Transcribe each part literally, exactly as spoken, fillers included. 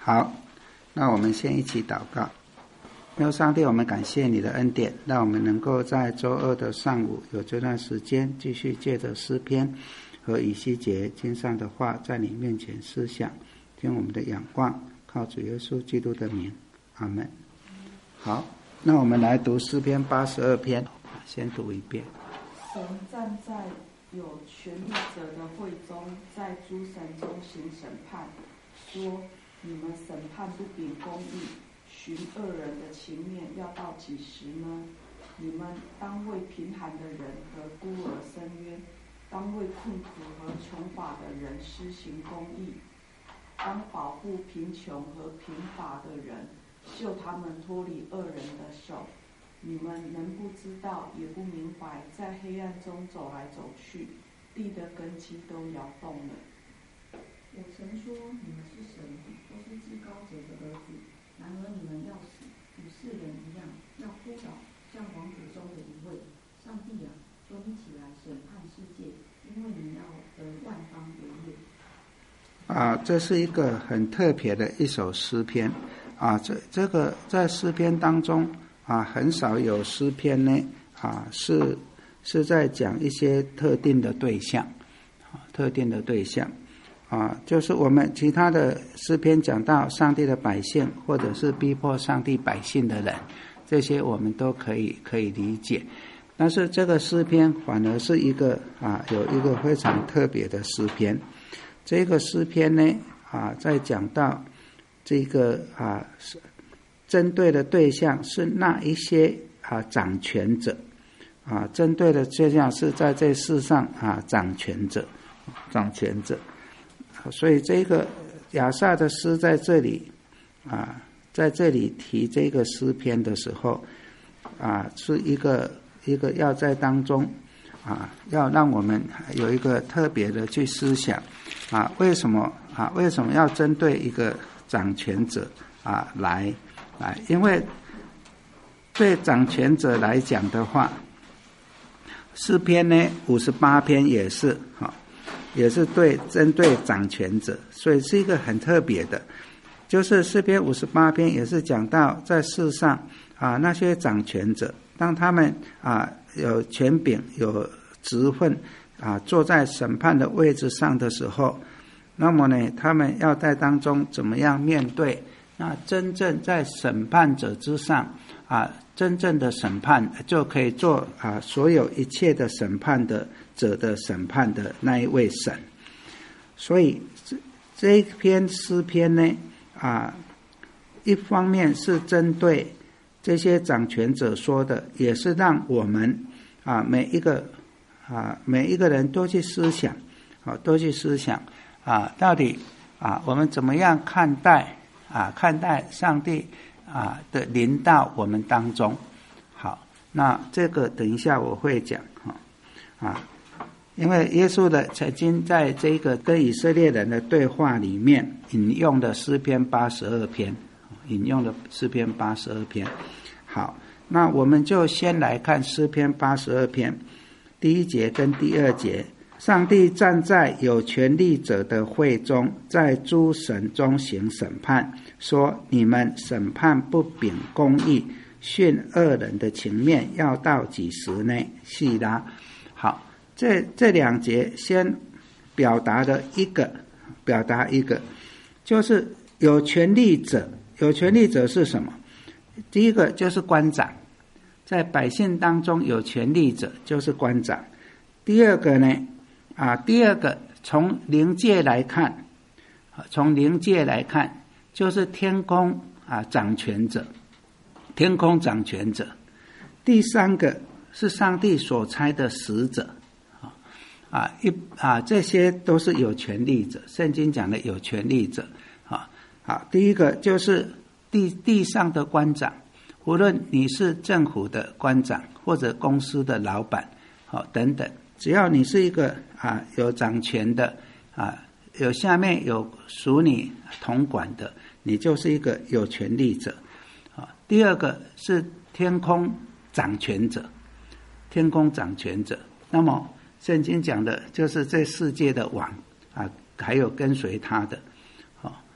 好，那我们先一起祷告。因为上帝，我们感谢你的恩典，让我们能够在周二的上午有这段时间，继续借着诗篇和以西结经上的话，在你面前思想，听我们的仰望，靠主耶稣基督的名，阿们。好，那我们来读诗篇八十二篇，先读一遍。 神站在有权力者的会中，在诸神中行审判，说：你们审判不秉公义，寻恶人的情面，要到几时呢？你们当为贫寒的人和孤儿伸冤，当为困苦和穷乏的人施行公义，当保护贫穷和贫乏的人，救他们脱离恶人的手。你们能不知道，也不明白，在黑暗中走来走去，地的根基都摇动了。 我曾说你们是神，都是至高者的儿子，然而你们要死，与世人一样，要扑倒，像王子中的一位。上帝啊，求你起来审判世界，因为你要得万邦为业。 啊，这是一个很特别的一首诗篇啊，这这个在诗篇当中啊，很少有诗篇呢啊是是在讲一些特定的对象，啊，特定的对象啊，就是我们其他的诗篇讲到上帝的百姓，或者是逼迫上帝百姓的人，这些我们都可以可以理解。但是这个诗篇反而是一个啊有一个非常特别的诗篇。这个诗篇呢啊，在讲到这个啊针对的对象是那一些啊掌权者啊，针对的对象是在这世上啊掌权者，掌权者。所以这个亚萨的诗在这里啊，在这里提这个诗篇的时候啊，是一个一个要在当中啊，要让我们有一个特别的去思想啊，为什么啊，为什么要针对一个掌权者啊来来？因为对掌权者来讲的话，诗篇呢五十八篇也是哈。也是对针对掌权者，所以是一个很特别的，就是诗篇五十八篇也是讲到在世上啊那些掌权者，当他们啊有权柄有职分啊坐在审判的位置上的时候，那么呢他们要在当中怎么样面对那真正在审判者之上啊，真正的审判就可以做啊所有一切的审判的者的审判的那一位神。所以这这一篇诗篇呢啊，一方面是针对这些掌权者说的，也是让我们啊每一个啊每一个人都去思想啊都去思想啊到底啊我们怎么样看待啊看待上帝啊的临到我们当中。好，那这个等一下我会讲哈啊，因为耶稣的曾经在这个跟以色列人的对话里面引用的诗篇八十二篇，引用的诗篇八十二篇。好，那我们就先来看诗篇八十二篇第一节跟第二节。上帝站在有权力者的会中，在诸神中行审判，说：你们审判不秉公义，训恶人的情面，要到几时呢？细拉。好，这这两节先表达的一个，表达一个，就是有权力者。有权力者是什么？第一个就是官长，在百姓当中有权力者就是官长。第二个呢？啊，第二个从灵界来看，从灵界来看，就是天空啊掌权者，天空掌权者。第三个是上帝所差的使者，啊一啊这些都是有权力者，圣经讲的有权力者啊。好，第一个就是地地上的官长，无论你是政府的官长或者公司的老板，好等等。只要你是一个啊有掌权的啊，有下面有属你统管的，你就是一个有权力者啊。第二个是天空掌权者，天空掌权者。那么圣经讲的就是这世界的王啊，还有跟随他的啊。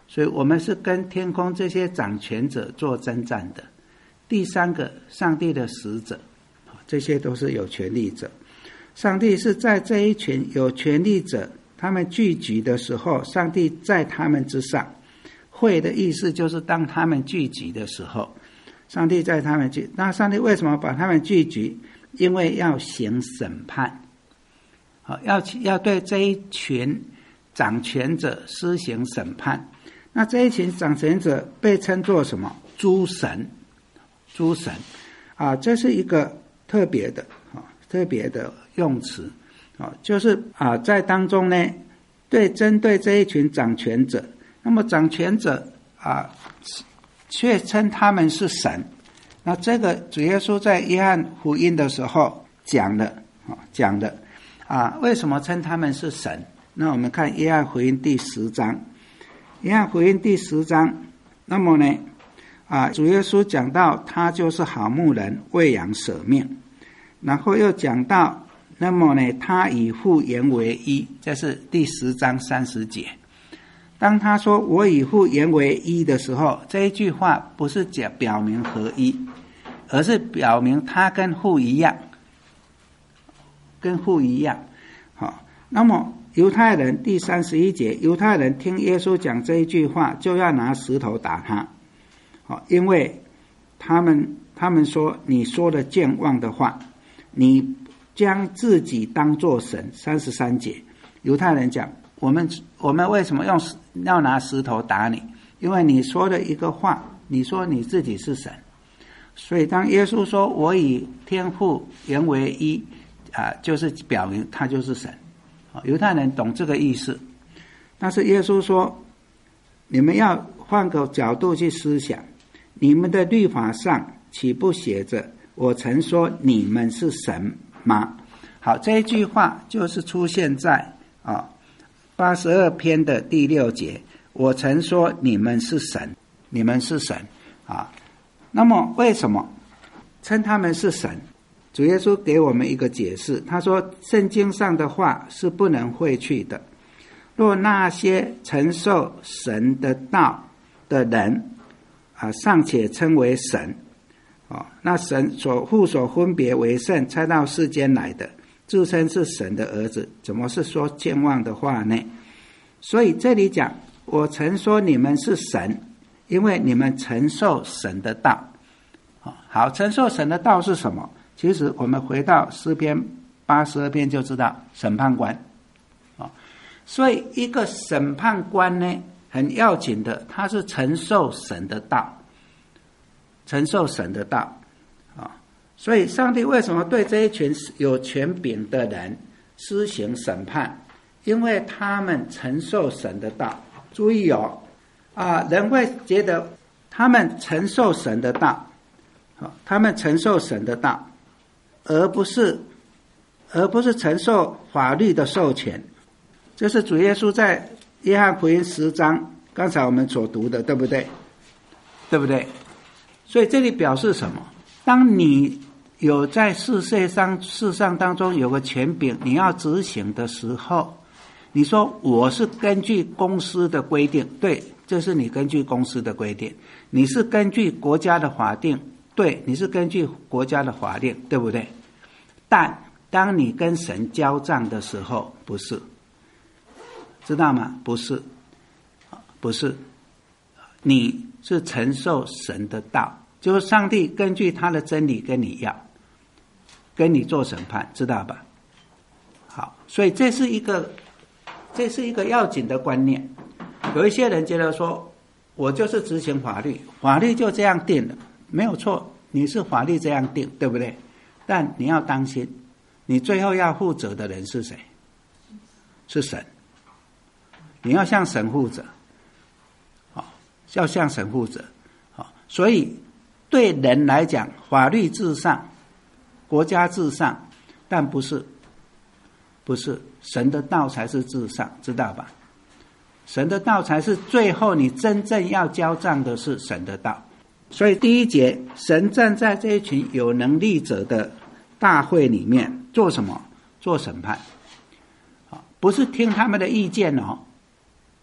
所以我们是跟天空这些掌权者做征战的。第三个，上帝的使者，这些都是有权力者。上帝是在这一群有权力者他们聚集的时候，上帝在他们之上。会的意思就是当他们聚集的时候，上帝在他们聚。那上帝为什么把他们聚集？因为要行审判，好，要要对这一群掌权者施行审判。那这一群掌权者被称作什么？诸神，诸神啊，这是一个特别的啊，特别的用词啊，就是啊，在当中呢，对针对这一群掌权者，那么掌权者啊，却称他们是神。那这个主耶稣在约翰福音的时候讲了啊，讲了啊，为什么称他们是神？那我们看约翰福音第十章，约翰福音第十章，那么呢，啊，主耶稣讲到他就是好牧人，为羊舍命，然后又讲到，那么呢，他与父原为一，这是第十章三十节。当他说我与父原为一的时候，这一句话不是讲表明合一，而是表明他跟父一样，跟父一样。好，那么犹太人第三十一节，犹太人听耶稣讲这一句话，就要拿石头打他。好，因为他们他们说你说了健忘的话，你将自己当作神。三十三节，犹太人讲，我们我们为什么用要拿石头打你？因为你说了一个话，你说你自己是神。所以当耶稣说我与天父原为一啊，就是表明他就是神。犹太人懂这个意思，但是耶稣说，你们要换个角度去思想，你们的律法上岂不写着我曾说你们是神吗？好，这一句话就是出现在啊八十二篇的第六节，我曾说你们是神，你们是神啊。那么为什么称他们是神？主耶稣给我们一个解释，他说圣经上的话是不能废去的，若那些承受神的道的人啊，尚且称为神啊，那神所父所分别为圣，差到世间来的，自称是神的儿子，怎么是说健忘的话呢？所以这里讲我曾说你们是神，因为你们承受神的道。好，承受神的道是什么？其实我们回到诗篇八十二篇就知道，审判官。所以一个审判官呢，很要紧的，他是承受神的道，承受神的道。所以上帝为什么对这一群有权柄的人施行审判？因为他们承受神的道。注意哦，啊，人会觉得他们承受神的道，他们承受神的道，而不是而不是承受法律的授权。这是主耶稣在约翰福音十章刚才我们所读的，对不对？对不对？所以这里表示什么？当你有在世界上世上当中有个权柄，你要执行的时候，你说我是根据公司的规定，对，这是你根据公司的规定。你是根据国家的法定，对，你是根据国家的法令，对不对？但当你跟神交账的时候，不是，知道吗？不是，不是，你是承受神的道，就是上帝根据他的真理跟你要，跟你做审判，知道吧？好，所以这是一个，这是一个要紧的观念。有一些人觉得说，我就是执行法律，法律就这样定了，没有错，你是法律这样定，对不对？但你要当心，你最后要负责的人是谁？是神。你要向神负责，好，要向神负责，好，所以对人来讲，法律至上，国家至上，但不是，不是神的道才是至上，知道吧？神的道才是最后你真正要交账的是神的道。所以第一节，神站在这一群有能力者的大会里面做什么？做审判，不是听他们的意见哦，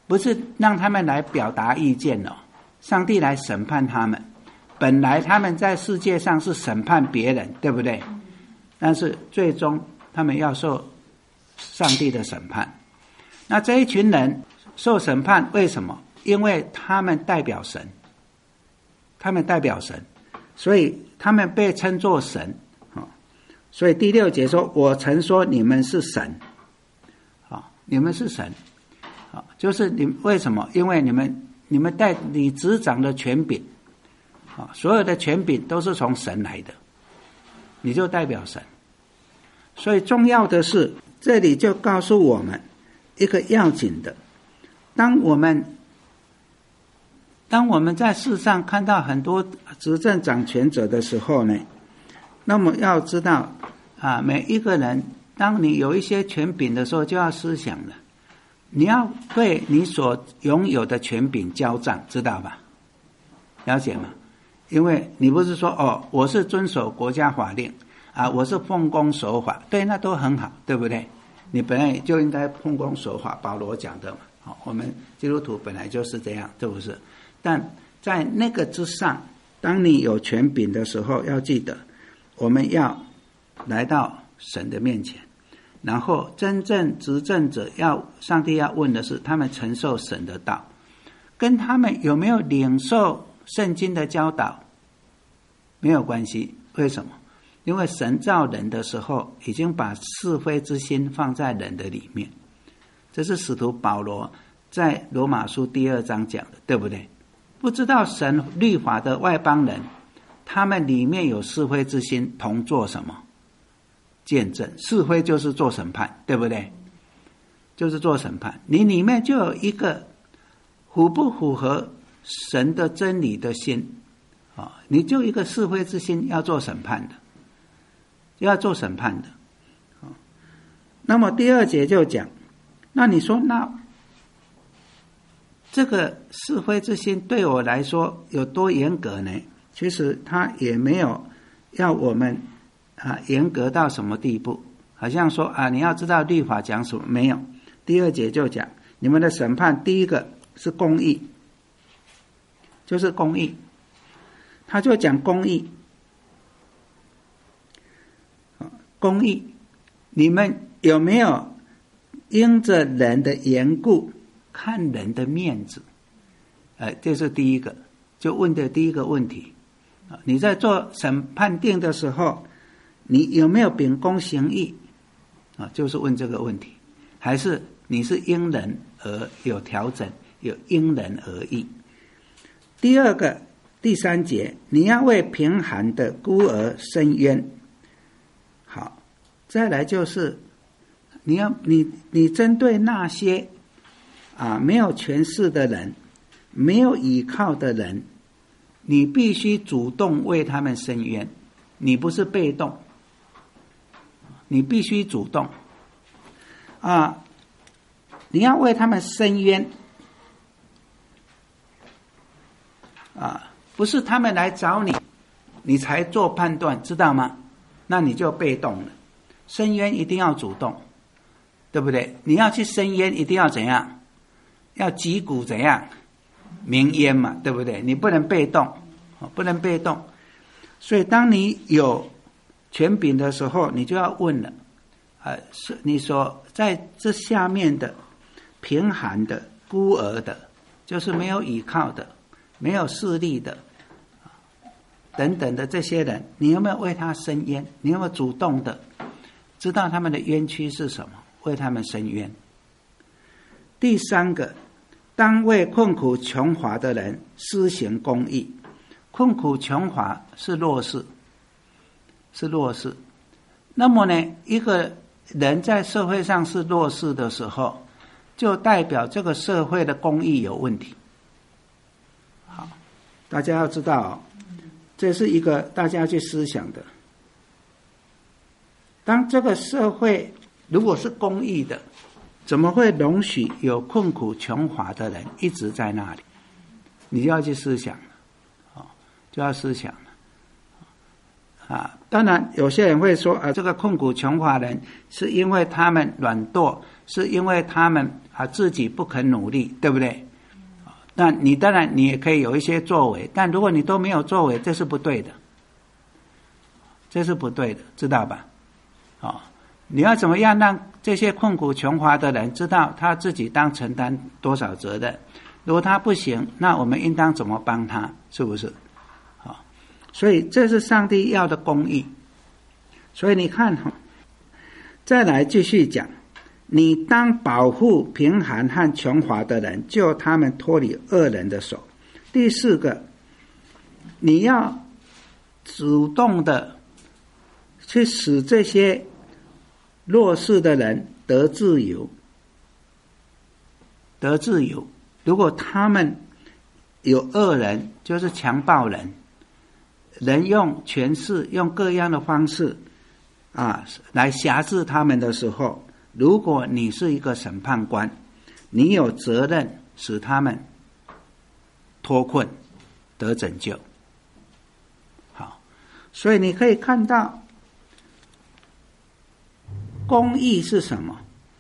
不是让他们来表达意见哦，上帝来审判他们。本来他们在世界上是审判别人，对不对？但是最终他们要受上帝的审判。那这一群人受审判，为什么？因为他们代表神，他们代表神，所以他们被称作神。所以第六节说，我曾说你们是神，你们是神，就是你为什么？因为你们你们带你执掌的权柄，所有的权柄都是从神来的，你就代表神。所以重要的是，这里就告诉我们一个要紧的，当我们当我们在世上看到很多执政掌权者的时候呢，那么要知道啊，每一个人当你有一些权柄的时候，就要思想了，你要对你所拥有的权柄交账，知道吧？了解吗？因为你不是说哦，我是遵守国家法令啊，我是奉公守法，对，那都很好，对不对？你本来就应该奉公守法，保罗讲的嘛。好，我们基督徒本来就是这样，是不是？但在那个之上，当你有权柄的时候，要记得，我们要来到神的面前，然后真正执政者要上帝要问的是，他们承受神的道，跟他们有没有领受圣经的教导没有关系。为什么？因为神造人的时候，已经把是非之心放在人的里面，这是使徒保罗在罗马书第二章讲的，对不对？不知道神律法的外邦人，他们里面有是非之心，同做什么？见证。是非就是做审判，对不对？就是做审判。你里面就有一个符不符合神的真理的心啊，你就一个是非之心，要做审判的，要做审判的。那么第二节就讲，那你说那这个是非之心对我来说有多严格呢？其实他也没有要我们啊严格到什么地步，好像说啊你要知道律法讲什么，没有。第二节就讲，你们的审判第一个是公义，就是公义，他就讲公义，公义，你们有没有因着人的缘故看人的面子？呃，这是第一个，就问的第一个问题。你在做审判定的时候，你有没有秉公行义？啊，就是问这个问题。还是你是因人而有调整，有因人而异？第二个，第三节，你要为贫寒的孤儿伸冤。好，再来就是你要你你针对那些啊没有权势的人，没有依靠的人，你必须主动为他们伸冤，你不是被动，你必须主动啊！你要为他们伸冤啊，不是他们来找你，你才做判断，知道吗？那你就被动了。伸冤一定要主动，对不对？你要去伸冤，一定要怎样？要击鼓怎样？鸣冤嘛，对不对？你不能被动，不能被动。所以当你有权柄的时候，你就要问了，呃，你说在这下面的贫寒的、孤儿的，就是没有依靠的、没有势力的等等的这些人，你有没有为他伸冤？你有没有主动的知道他们的冤屈是什么，为他们伸冤？第三个，当为困苦穷乏的人施行公义。困苦穷乏是弱势，是弱势。那么呢，一个人在社会上是弱势的时候，就代表这个社会的公义有问题。好，大家要知道哦，这是一个大家去思想的。当这个社会如果是公义的，怎么会容许有困苦穷乏的人一直在那里？你就要去思想了，就要思想了。 啊，当然有些人会说啊，这个困苦穷乏人是因为他们软惰，是因为他们啊自己不肯努力，对不对？那你当然你也可以有一些作为，但如果你都没有作为，这是不对的，这是不对的，知道吧？哦，你要怎么样让这些困苦穷乏的人知道他自己当承担多少责任？如果他不行，那我们应当怎么帮他？是不是？好，所以这是上帝要的公义。所以你看哈，再来继续讲，你当保护贫寒和穷乏的人，救他们脱离恶人的手。第四个，你要主动的去使这些弱势的人得自由，得自由。如果他们有恶人，就是强暴人，人用权势用各样的方式啊来辖制他们的时候，如果你是一个审判官，你有责任使他们脱困得拯救。好，所以你可以看到公义是什么？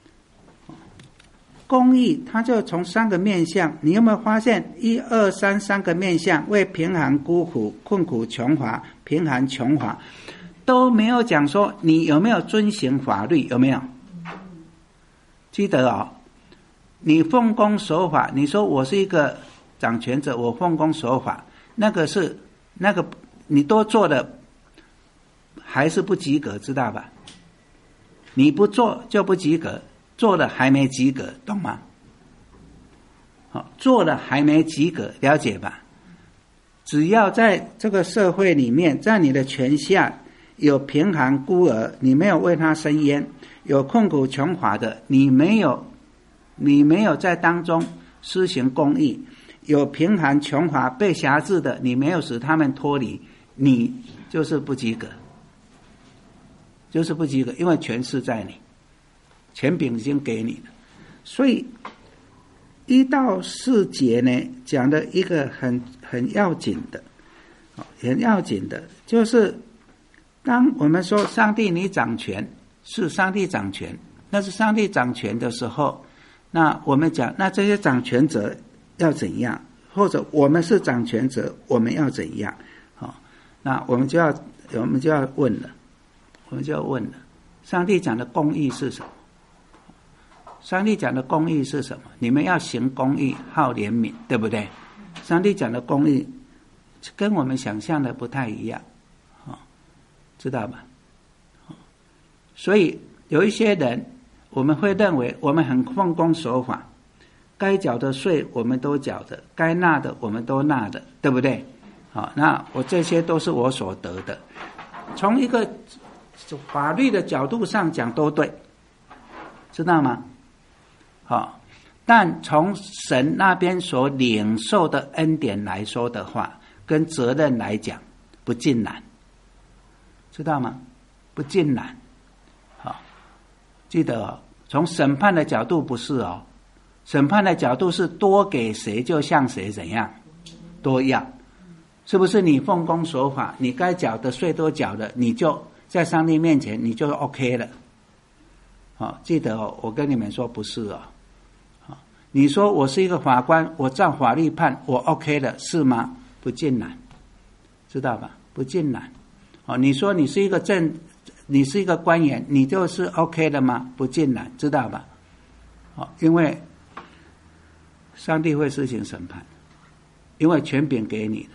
公义它就从三个面向，你有没有发现一二三三个面向，为贫寒孤苦困苦穷乏贫寒穷乏都没有讲说你有没有遵行法律，有没有？记得哦，你奉公守法，你说我是一个掌权者，我奉公守法，那个是那个你多做的还是不及格，知道吧？你不做就不及格，做了还没及格，懂吗？好，做了还没及格，了解吧？只要在这个社会里面，在你的权下有贫寒孤儿，你没有为他伸冤，有困苦穷乏的，你没有你没有在当中施行公义，有贫寒穷乏被辖制的，你没有使他们脱离，你就是不及格，就是不及格，因为权势在你，权柄已经给你了。所以一到四节呢，讲的一个很很要紧的，很要紧的，就是当我们说上帝你掌权，是上帝掌权，那是上帝掌权的时候，那我们讲，那这些掌权者要怎样？或者我们是掌权者，我们要怎样？好，那我们就要我们就要问了，我们就要问了，上帝讲的公义是什么？上帝讲的公义是什么？你们要行公义，好怜悯，对不对？上帝讲的公义跟我们想象的不太一样，哦，知道吧？哦，所以有一些人，我们会认为我们很奉公守法，该缴的税我们都缴的，该纳的我们都纳的，对不对？好，那我这些都是我所得的。从一个法律的角度上讲都对，知道吗？好，但从神那边所领受的恩典来说的话，跟责任来讲不尽然，知道吗？不尽然。好，记得哦，从审判的角度不是哦，审判的角度是多给谁就向谁怎样多要，是不是？你奉公守法，你该缴的税都缴了，你就在上帝面前你就 OK 了。好，记得哦，我跟你们说不是哦。好，你说我是一个法官，我照法律判，我 OK 了，是吗？不尽然，知道吧？不尽然。哦，你说你是一个正，你是一个官员，你就是 OK 了吗？不尽然，知道吧？好，因为上帝会施行审判，因为权柄给你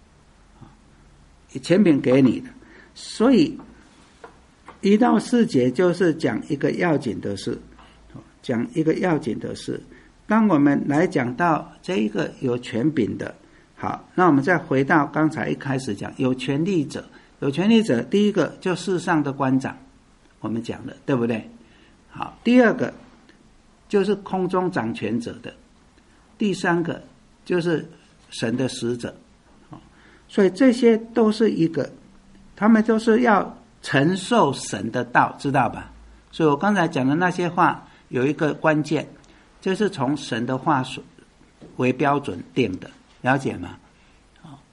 的，权柄给你的，所以一到四节就是讲一个要紧的事，讲一个要紧的事。当我们来讲到这一个有权柄的，好，那我们再回到刚才一开始讲有权力者，有权力者，第一个就世上的官长，我们讲的，对不对？好，第二个就是空中掌权者的，第三个就是神的使者，所以这些都是一个，他们都是要承受神的道，知道吧？所以我刚才讲的那些话有一个关键，就是从神的话为标准定的，了解吗？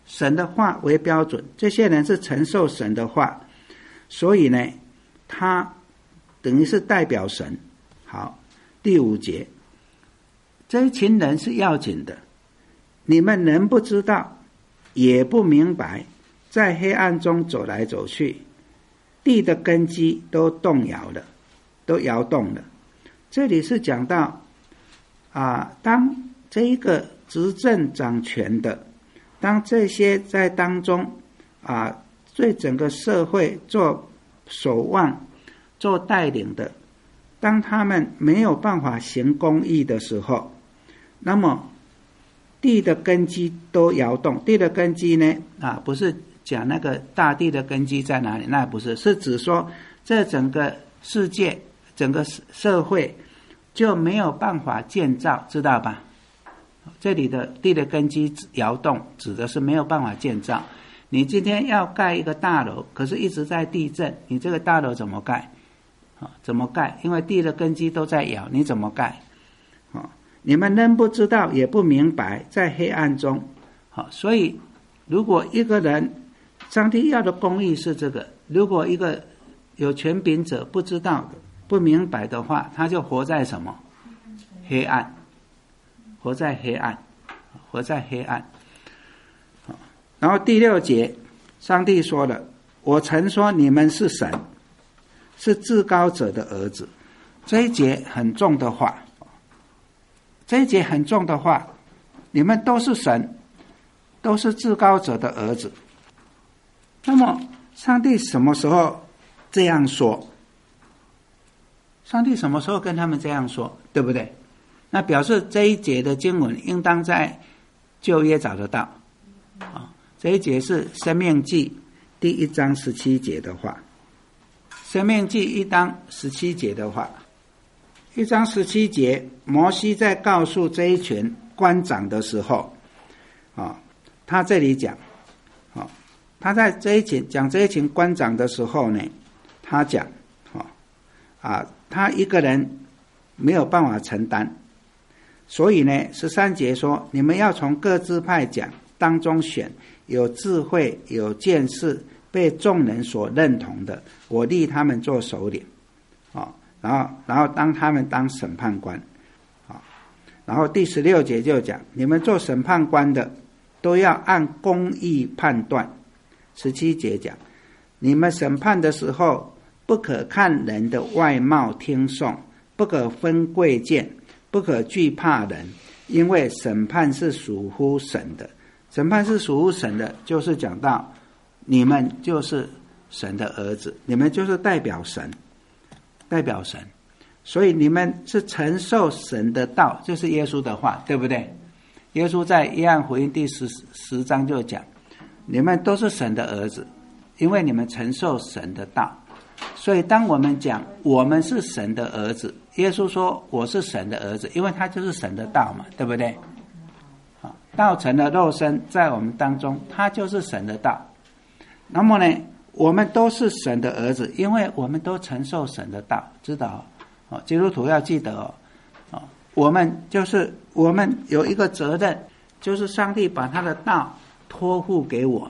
神的话为标准，这些人是承受神的话，所以呢，他等于是代表神。好，第五节，这一群人是要紧的，你们能不知道，也不明白，在黑暗中走来走去，地的根基都动摇了，都摇动了。这里是讲到啊，当这一个执政掌权的，当这些在当中啊，对整个社会做守望、做带领的，当他们没有办法行公义的时候，那么地的根基都摇动。地的根基呢，啊，不是讲那个大地的根基在哪里，那不是，是指说这整个世界、整个社会就没有办法建造，知道吧？这里的地的根基摇动，指的是没有办法建造。你今天要盖一个大楼，可是一直在地震，你这个大楼怎么盖？啊，怎么盖？因为地的根基都在摇，你怎么盖？啊，你们仍不知道，也不明白，在黑暗中。好，所以如果一个人，上帝要的公义是这个，如果一个有权柄者不知道的、不明白的话，他就活在什么？黑暗。活在黑暗，活在黑暗。然后第六节，上帝说了：“我曾说你们是神，是至高者的儿子。”这一节很重的话，这一节很重的话，你们都是神，都是至高者的儿子。那么，上帝什么时候这样说？上帝什么时候跟他们这样说？对不对？那表示这一节的经文应当在旧约找得到啊。这一节是申命记第一章十七节的话，申命记一章十七节的话，一章十七节，摩西在告诉这一群官长的时候啊，他这里讲啊，他在这一群讲这一群官长的时候呢，他讲啊啊，他一个人没有办法承担。所以呢，十三节说，你们要从各支派讲当中选有智慧、有见识、被众人所认同的，我立他们做首领，啊，然后然后当他们当审判官，啊，然后第十六节就讲，你们做审判官的都要按公义判断。十七节讲，你们审判的时候，不可看人的外貌听讼，不可分贵贱。不可惧怕人，因为审判是属乎神的。审判是属乎神的，就是讲到你们就是神的儿子，你们就是代表神，代表神，所以你们是承受神的道，这是耶稣的话，对不对？耶稣在约翰福音第十十章就讲，你们都是神的儿子，因为你们承受神的道。所以当我们讲我们是神的儿子，耶稣说我是神的儿子，因为他就是神的道嘛，对不对？道成了肉身在我们当中，他就是神的道。那么呢，我们都是神的儿子，因为我们都承受神的道，知道哦？基督徒要记得哦，哦，我们就是我们有一个责任，就是上帝把他的道托付给我们。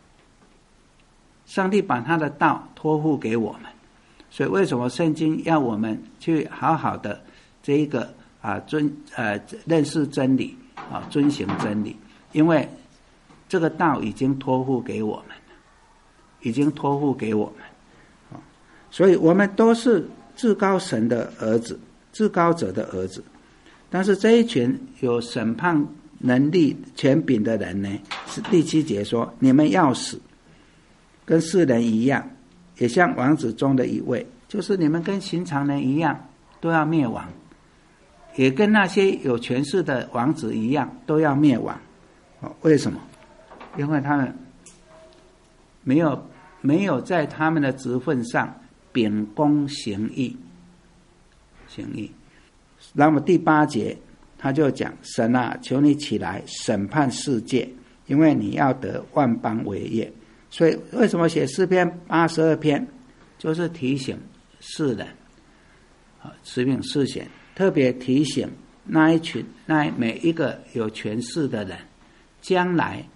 上帝把他的道托付给我们，所以为什么圣经要我们去好好的这一个啊遵呃认识真理啊，遵行真理？因为这个道已经托付给我们，已经托付给我们啊，所以我们都是至高神的儿子，至高者的儿子。但是这一群有审判能力权柄的人呢，是第七节说，你们要死。跟世人一样，也像王子中的一位，就是你们跟寻常人一样，都要灭亡，也跟那些有权势的王子一样，都要灭亡。为什么？因为他们没有没有在他们的职分上秉公行义，行义。那么第八节他就讲，神啊，求你起来审判世界，因为你要得万邦为业。所以为什么写诗篇八十二篇，就是提醒世人，指明世显，特别提醒那一群那每一个有权势的人，将来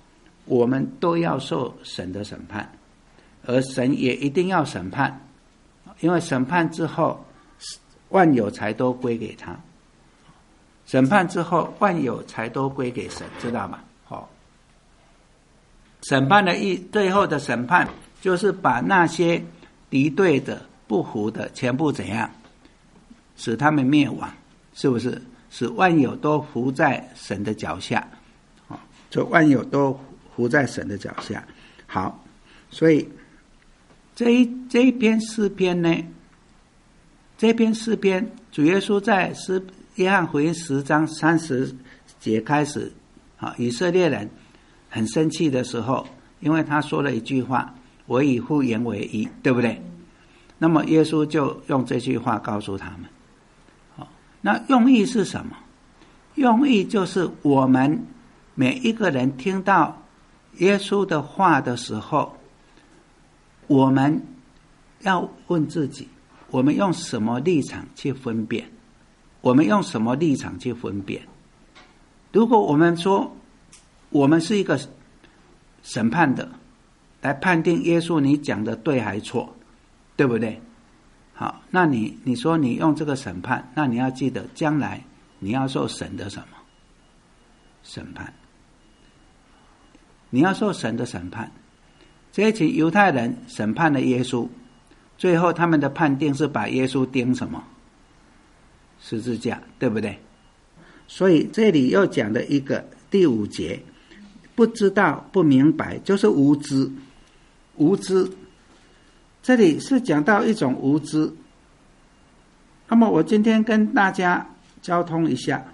我们都要受神的审判，而神也一定要审判，因为审判之后万有才都归给他，审判之后万有才都归给神，知道吗？好，审判的意，最后的审判就是把那些敌对的不服的全部怎样，使他们灭亡，是不是？使万有都服在神的脚下，就万有都服在神的脚下。好，所以这一这一篇诗篇呢，这篇诗篇主耶稣在诗约翰福音十章三十节开始，啊，以色列人很生气的时候，因为他说了一句话：“我以父原为一”，对不对？那么耶稣就用这句话告诉他们。好，那用意是什么？用意就是我们每一个人听到耶稣的话的时候，我们要问自己，我们用什么立场去分辨？我们用什么立场去分辨？如果我们说我们是一个审判的，来判定耶稣你讲的对还错，对不对？好，那你你说你用这个审判，那你要记得将来你要受神的什么审判？你要受神的审判。这一群犹太人审判了耶稣，最后他们的判定是把耶稣钉什么？十字架，对不对？所以这里又讲了一个第五节，不知道不明白就是无知。无知这里是讲到一种无知。那么我今天跟大家交通一下，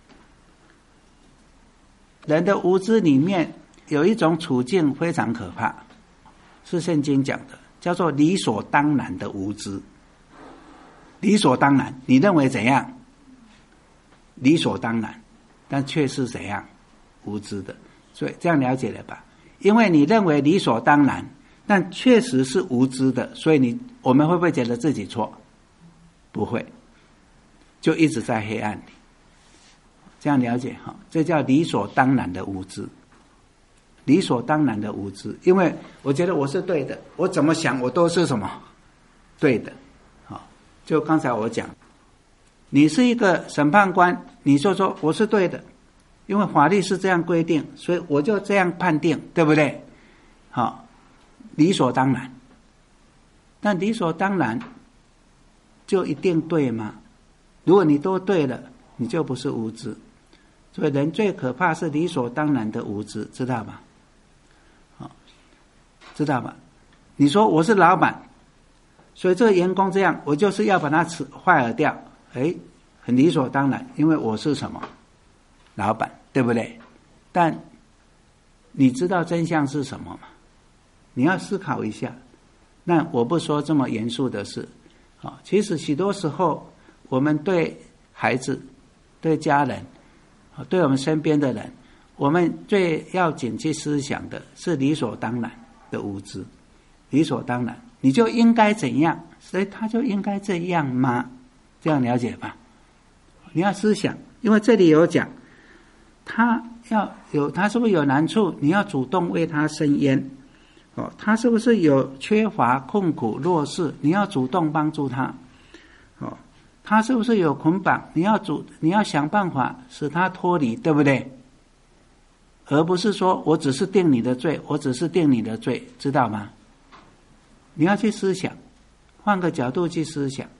人的无知里面有一种处境非常可怕，是圣经讲的，叫做理所当然的无知。理所当然，你认为怎样？理所当然，但却是怎样？无知的。所以这样了解了吧？因为你认为理所当然，但确实是无知的，所以你我们会不会觉得自己错？不会，就一直在黑暗里。这样了解哈？这叫理所当然的无知。理所当然的无知，因为我觉得我是对的，我怎么想我都是什么对的。好，就刚才我讲，你是一个审判官，你就说我是对的，因为法律是这样规定，所以我就这样判定，对不对？好，理所当然。但理所当然就一定对吗？如果你都对了，你就不是无知。所以人最可怕是理所当然的无知，知道吗？好，知道吧？你说我是老板，所以这个员工这样，我就是要把他坏了掉，哎，很理所当然，因为我是什么？老板，对不对？但你知道真相是什么吗？你要思考一下。那我不说这么严肃的事，啊，其实许多时候我们对孩子、对家人、对我们身边的人，我们最要紧去思想的是理所当然的无知。理所当然，你就应该怎样，所以他就应该这样吗？这样了解吧？你要思想，因为这里有讲，他要有他是不是有难处，你要主动为他伸冤。哦，他是不是有缺乏、困苦、弱势，你要主动帮助他。哦，他是不是有捆绑，你要主你要想办法使他脱离，对不对？而不是说我只是定你的罪，我只是定你的罪，知道吗？你要去思想，换个角度去思想。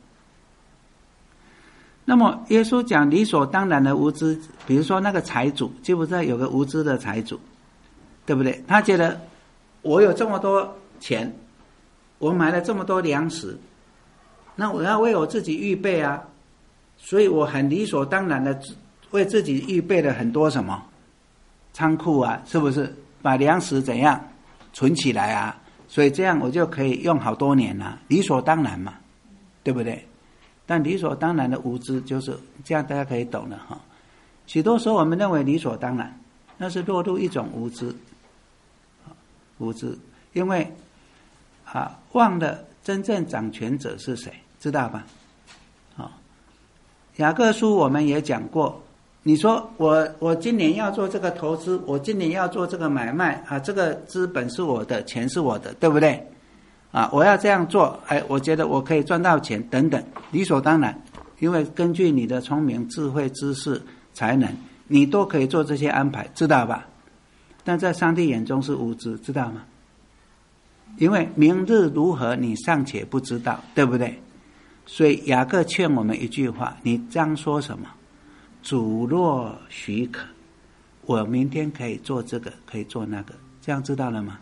那么耶稣讲理所当然的无知，比如说那个财主，记不记得有个无知的财主，对不对？他觉得我有这么多钱，我买了这么多粮食，那我要为我自己预备啊，所以我很理所当然的为自己预备了很多什么仓库啊，是不是？把粮食怎样存起来啊？所以这样我就可以用好多年啊，理所当然嘛，对不对？但理所当然的无知就是这样，大家可以懂了哈。许多时候我们认为理所当然，那是落入一种无知，无知，因为啊忘了真正掌权者是谁，知道吧？好，雅各书我们也讲过， 你说我我今年要做这个投资，我今年要做这个买卖啊，这个资本是我的，钱是我的，对不对？啊，我要这样做，哎，我觉得我可以赚到钱，等等，理所当然，因为根据你的聪明、智慧、知识、才能，你都可以做这些安排，知道吧？但在上帝眼中是无知，知道吗？因为明日如何，你尚且不知道，对不对？所以雅各劝我们一句话：你这样说什么？主若许可，我明天可以做这个，可以做那个，这样知道了吗？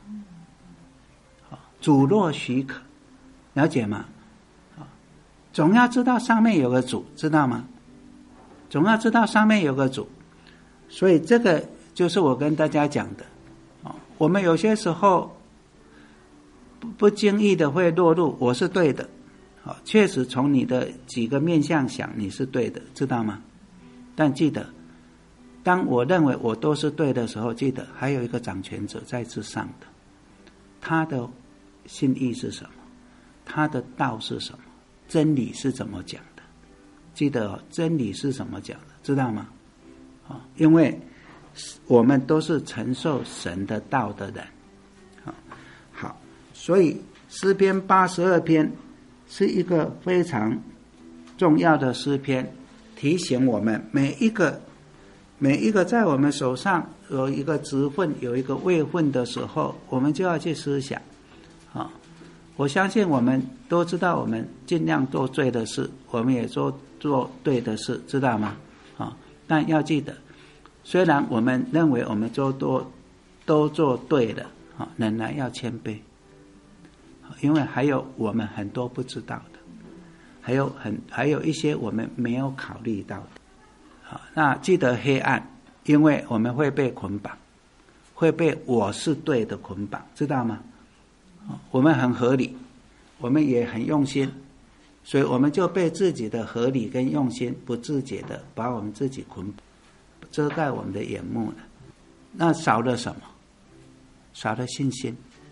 主若许可，了解吗？总要知道上面有个主，知道吗？总要知道上面有个主，所以这个就是我跟大家讲的。我们有些时候不经意的会落入我是对的，确实从你的几个面向想你是对的，知道吗？但记得，当我认为我都是对的时候，记得还有一个掌权者在之上的，他的心意是什么？他的道是什么？真理是怎么讲的？记得哦，真理是怎么讲的？知道吗？哦，因为我们都是承受神的道的人。好，好，所以诗篇八十二篇是一个非常重要的诗篇，提醒我们每一个每一个在我们手上有一个职分有一个位分的时候，我们就要去思想。啊，我相信我们都知道，我们尽量做对的事，我们也做做对的事，知道吗？啊，但要记得，虽然我们认为我们都都都做对了，啊，仍然要谦卑，因为还有我们很多不知道的，还有很还有一些我们没有考虑到的。啊，那记得黑暗，因为我们会被捆绑，会被我是对的捆绑，知道吗？我们很合理，我们也很用心，所以我们就被自己的合理跟用心不自觉的把我们自己捆绑，遮盖我们的眼目了。那少了什么？少了信心，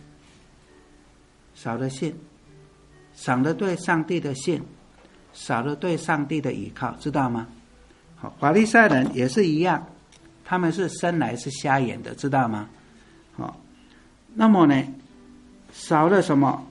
少了信，少了对上帝的信，少了对上帝的依靠，知道吗？好，法利赛人也是一样，他们是生来是瞎眼的，知道吗？好，那么呢？少了什么？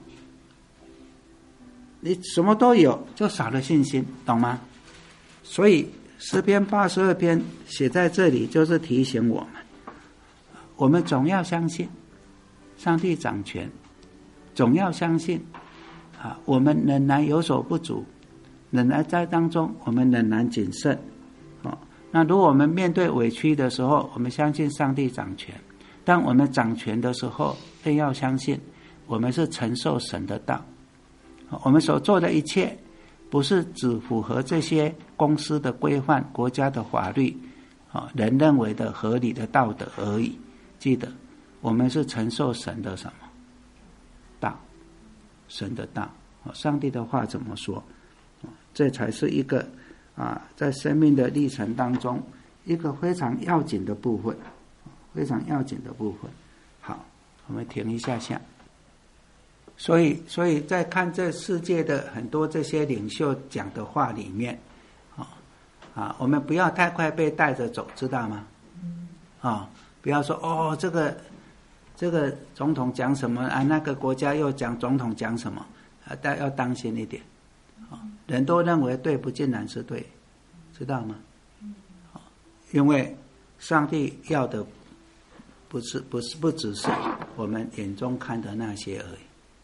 你什么都有，就少了信心，懂吗？所以诗篇八十二篇写在这里，就是提醒我们，我们总要相信上帝掌权，总要相信啊，我们仍然有所不足，仍然在当中，我们仍然谨慎。哦，那如果我们面对委屈的时候，我们相信上帝掌权；当我们掌权的时候，更要相信。我们是承受神的道，我们所做的一切不是只符合这些公司的规范、国家的法律、人认为的合理的道德而已。记得，我们是承受神的什么道？神的道，上帝的话怎么说？这才是一个啊，在生命的历程当中一个非常要紧的部分，非常要紧的部分。好，我们停一下下。所以，所以在看这世界的很多这些领袖讲的话里面，啊啊，我们不要太快被带着走，知道吗？啊，不要说哦，这个这个总统讲什么啊，那个国家又讲总统讲什么啊，大家要当心一点。啊，人都认为对，不尽然是对，知道吗？啊，因为上帝要的不是不是不只是我们眼中看的那些而已。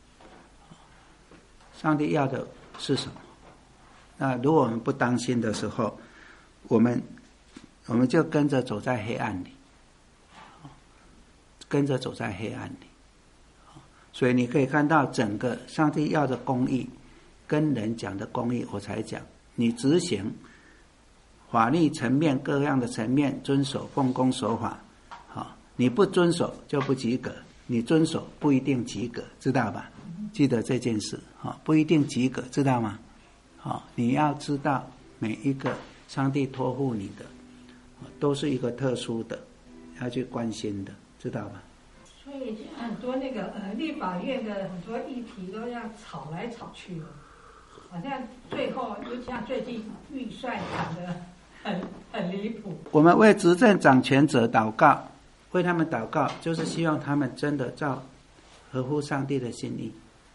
上帝要的是什么？那如果我们不当心的时候，我们我们就跟着走在黑暗里，跟着走在黑暗里。所以你可以看到整个上帝要的公义，跟人讲的公义，我才讲你执行法律层面各样的层面遵守奉公守法，好，你不遵守就不及格，你遵守不一定及格，知道吧？记得这件事，不一定及格，知道吗？你要知道每一个上帝托付你的都是一个特殊的，要去关心的，知道吧？ 所以很多那个呃立法院的很多议题都要吵来吵去的，好像最后就像最近预算讲的很很离谱。 我们为执政掌权者祷告，为他们祷告，就是希望他们真的照合乎上帝的心意，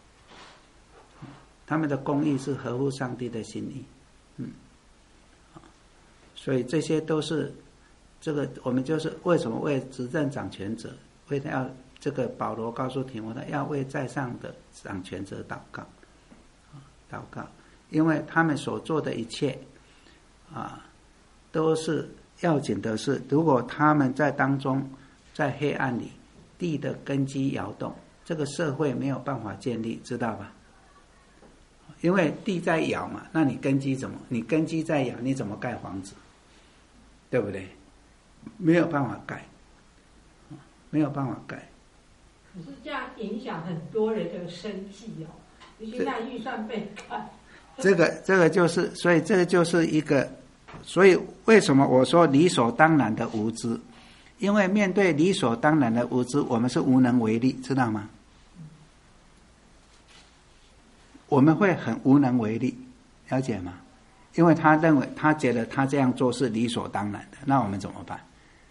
他们的公义是合乎上帝的心意。嗯，所以这些都是这个，我们就是为什么为执政掌权者，为了要这个保罗告诉提摩太，要为在上的掌权者祷告，祷告，因为他们所做的一切啊，都是要紧的是，如果他们在当中，在黑暗里，地的根基摇动，这个社会没有办法建立，知道吧？因为地在摇嘛，那你根基怎么？你根基在摇，你怎么盖房子？对不对？没有办法盖，没有办法盖。 可是这样影响很多人的生计哦，尤其在预算被砍。 这个这个就是，所以这个就是一个，所以为什么我说理所当然的无知？因为面对理所当然的无知，我们是无能为力，知道吗？我们会很无能为力，了解吗？因为他认为，他觉得他这样做是理所当然的，那我们怎么办？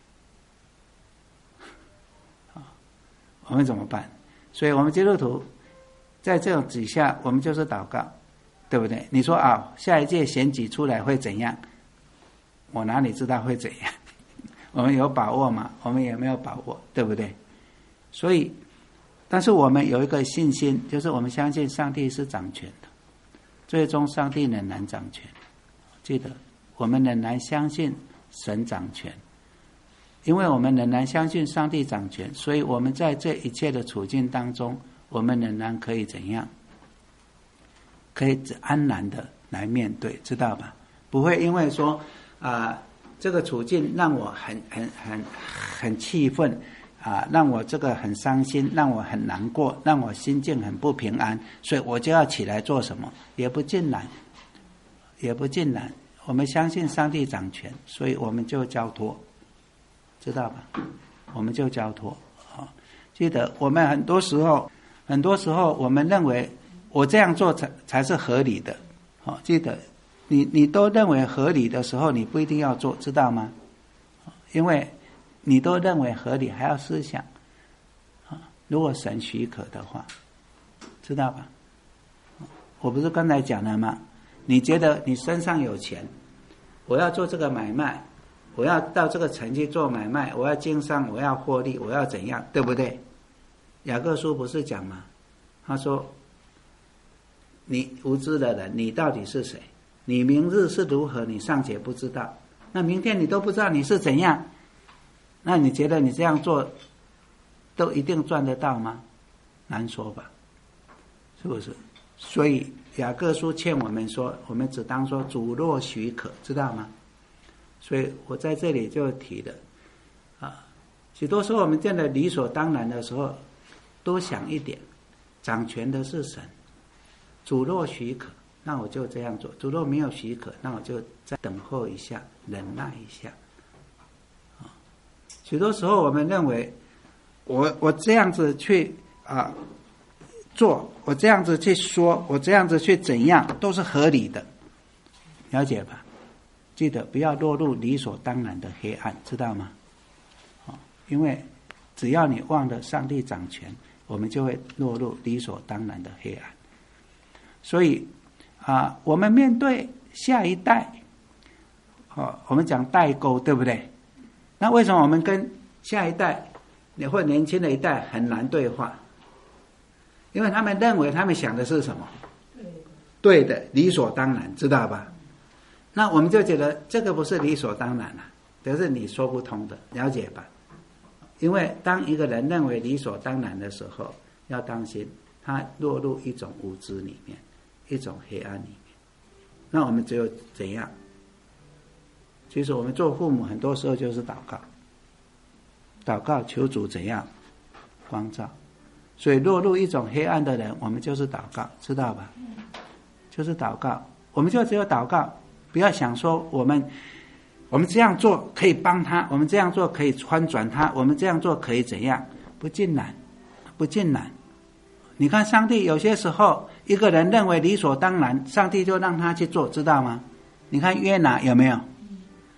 我们怎么办？所以我们基督徒在这种底下，我们就是祷告，对不对？你说啊，下一届选举出来会怎样？我哪里知道会怎样？我们有把握吗？我们也没有把握，对不对？所以，但是我们有一个信心，就是我们相信上帝是掌权的，最终上帝仍然掌权。记得，我们仍然相信神掌权，因为我们仍然相信上帝掌权，所以我们在这一切的处境当中，我们仍然可以怎样？可以安然的来面对，知道吧？不会因为说啊、呃，这个处境让我很很很很气愤啊、呃，让我这个很伤心，让我很难过，让我心境很不平安，所以我就要起来做什么？也不尽然，也不尽然。我们相信上帝掌权，所以我们就交托，知道吧？我们就交托啊！记得我们很多时候，很多时候我们认为我这样做才才是合理的。好，记得你你都认为合理的时候，你不一定要做，知道吗？因为你都认为合理，还要思想啊。如果神许可的话，知道吧？我不是刚才讲了吗？你觉得你身上有钱，我要做这个买卖，我要到这个城去做买卖，我要经商，我要获利，我要怎样，对不对？雅各书不是讲吗？他说，你无知的人，你到底是谁？你明日是如何，你尚且不知道，那明天你都不知道你是怎样，那你觉得你这样做都一定赚得到吗？难说吧，是不是？所以雅各书劝我们说，我们只当说主若许可，知道吗？所以我在这里就提了啊，许多时候我们见得理所当然的时候，多想一点，掌权的是神，主若许可，那我就这样做；主若没有许可，那我就再等候一下，忍耐一下。啊，许多时候我们认为，我我这样子去啊做，我这样子去说，我这样子去怎样，都是合理的，了解吧？记得不要落入理所当然的黑暗，知道吗？啊，因为只要你忘了上帝掌权，我们就会落入理所当然的黑暗。所以啊，我们面对下一代，哦，我们讲代沟，对不对？那为什么我们跟下一代，你或年轻的一代很难对话？因为他们认为他们想的是什么？对的，理所当然，知道吧？那我们就觉得这个不是理所当然了，这是你说不通的，了解吧？因为当一个人认为理所当然的时候，要当心他落入一种无知里面，一种黑暗里面。那我们只有怎样？其实我们做父母很多时候就是祷告，祷告求主怎样光照。所以落入一种黑暗的人，我们就是祷告，知道吧？就是祷告，我们就只有祷告，不要想说我们我们这样做可以帮他，我们这样做可以翻转他，我们这样做可以怎样？不尽然，不尽然。你看上帝有些时候一个人认为理所当然，上帝就让他去做，知道吗？你看约拿有没有？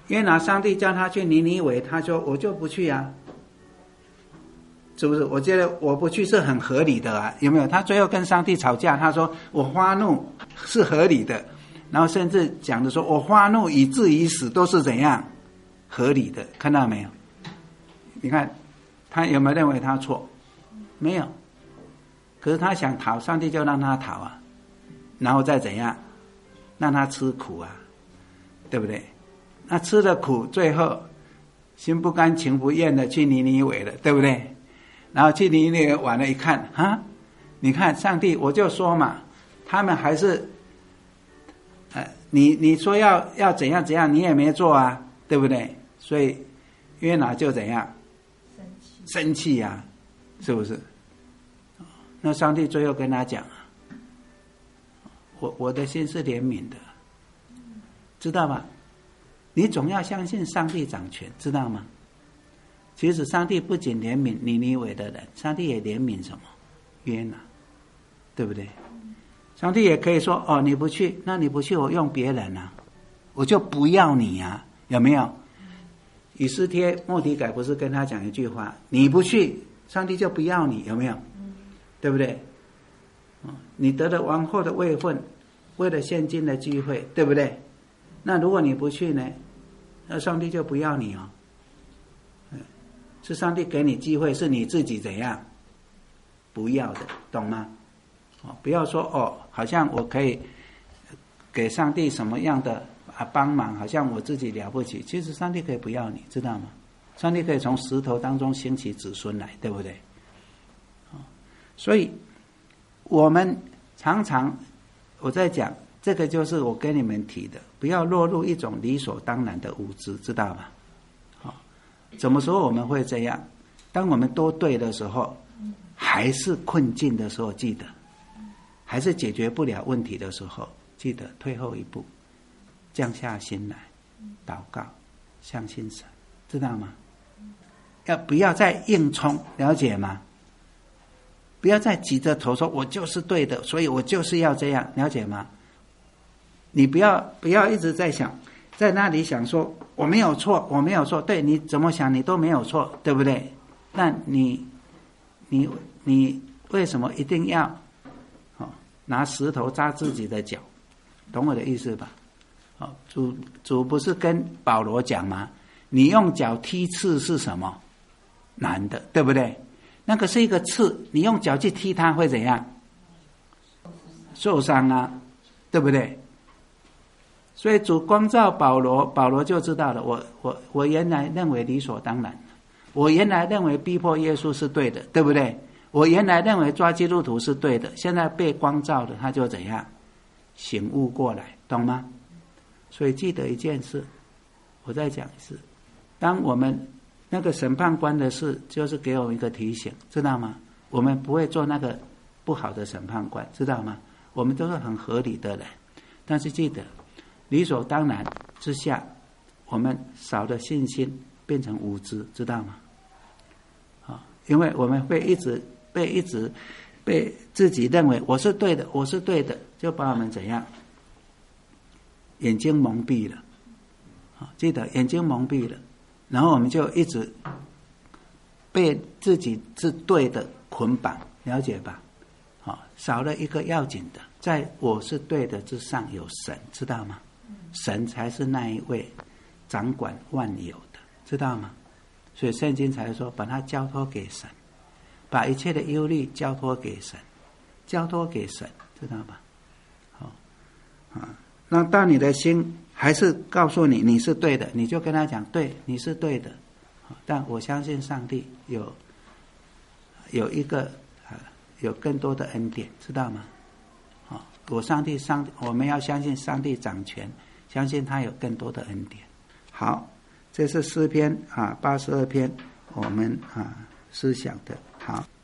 约拿上帝叫他去尼尼微，他说我就不去啊，是不是？我觉得我不去是很合理的啊，有没有？他最后跟上帝吵架，他说我发怒是合理的，然后甚至讲的说我发怒以至于死都是怎样合理的，看到没有？你看他有没有认为他错？没有。可是他想逃，上帝就让他逃啊，然后再怎样让他吃苦啊，对不对？那吃了苦，最后心不甘情不愿的去尼尼微了，对不对？然后去尼尼微完了，一看啊，你看上帝，我就说嘛，他们还是，呃，你你说要要怎样怎样，你也没做啊，对不对？所以约拿就怎样生气生气啊，是不是？那上帝最后跟他讲，我我的心是怜悯的，知道吗？你总要相信上帝掌权，知道吗？其实上帝不仅怜悯尼尼微的人，上帝也怜悯什么？约拿，对不对？上帝也可以说，哦，你不去，那你不去，我用别人啊，我就不要你啊，有没有？以斯帖末底改不是跟他讲一句话，你不去，上帝就不要你，有没有？对不对？你得了王后的位分，为了现今的机会，对不对？那如果你不去呢，那上帝就不要你哦。是上帝给你机会，是你自己怎样不要的，懂吗？哦，不要说哦，好像我可以给上帝什么样的啊帮忙，好像我自己了不起。其实上帝可以不要你，知道吗？上帝可以从石头当中兴起子孙来，对不对？所以我们常常我在讲这个，就是我跟你们提的，不要落入一种理所当然的无知，知道吗？好，什么时候我们会这样？当我们都对的时候，还是困境的时候，记得还是解决不了问题的时候，记得退后一步，降下心来祷告，相信神，知道吗？要不要再硬冲，了解吗？不要再急着头说我就是对的，所以我就是要这样，了解吗？你不要不要一直在想，在那里想说我没有错，我没有错，对，你怎么想你都没有错，对不对？那你你你为什么一定要哦拿石头扎自己的脚？懂我的意思吧？哦，主主不是跟保罗讲吗？你用脚踢刺是什么？难的，对不对？那个是一个刺，你用脚去踢它会怎样？受伤啊，对不对？所以主光照保罗，保罗就知道了，我我我原来认为理所当然，我原来认为逼迫耶稣是对的，对不对？我原来认为抓基督徒是对的，现在被光照的，他就怎样醒悟过来，懂吗？所以记得一件事，我再讲一次，当我们那个审判官的事，就是给我们一个提醒，知道吗？我们不会做那个不好的审判官，知道吗？我们都是很合理的人，但是记得理所当然之下，我们少了信心，变成无知，知道吗？啊，因为我们会一直被一直被自己认为我是对的，我是对的，就把我们怎样眼睛蒙蔽了。啊，记得眼睛蒙蔽了。然后我们就一直被自己是对的捆绑，了解吧？好，少了一个要紧的，在我是对的之上有神，知道吗？神才是那一位掌管万有的，知道吗？所以圣经才说，把它交托给神，把一切的忧虑交托给神，交托给神，知道吧？好啊，那当你的心还是告诉你你是对的，你就跟他讲，对，你是对的，但我相信上帝有有一个有更多的恩典，知道吗？我上帝上我们要相信上帝掌权，相信他有更多的恩典。好，这是诗篇啊八十二篇我们啊思想的。好。